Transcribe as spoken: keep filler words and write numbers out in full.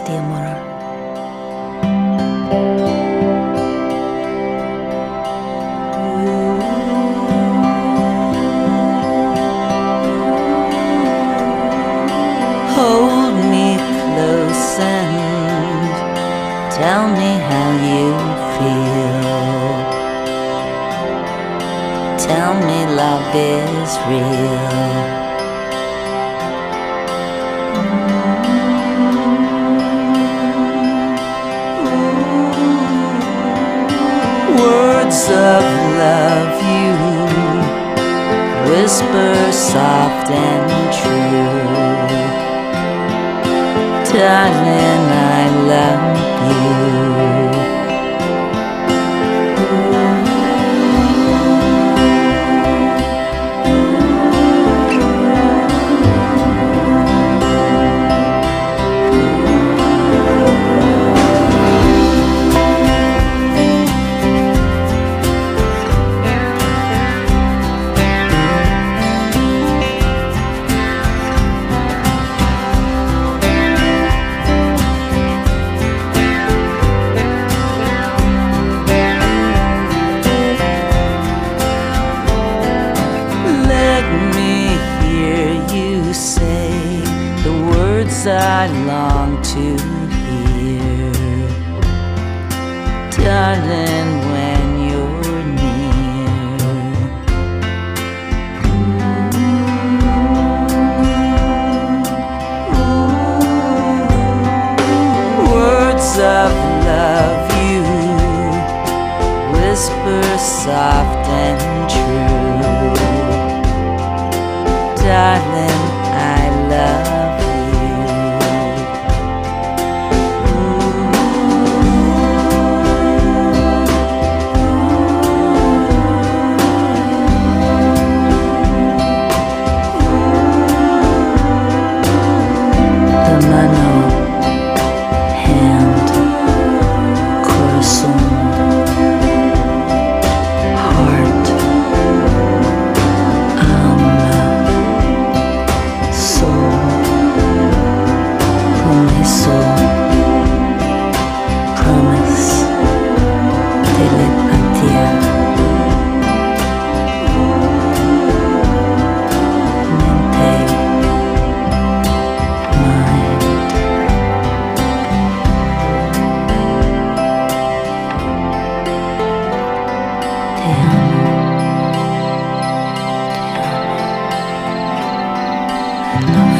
ti, amor. Hold me close and tell me how you feel. Tell me love is real. Words of love you whisper soft and true. Darling, I love you. I long to hear, darling, when you're near. Words of love you whisper soft and true. Darling, I love no.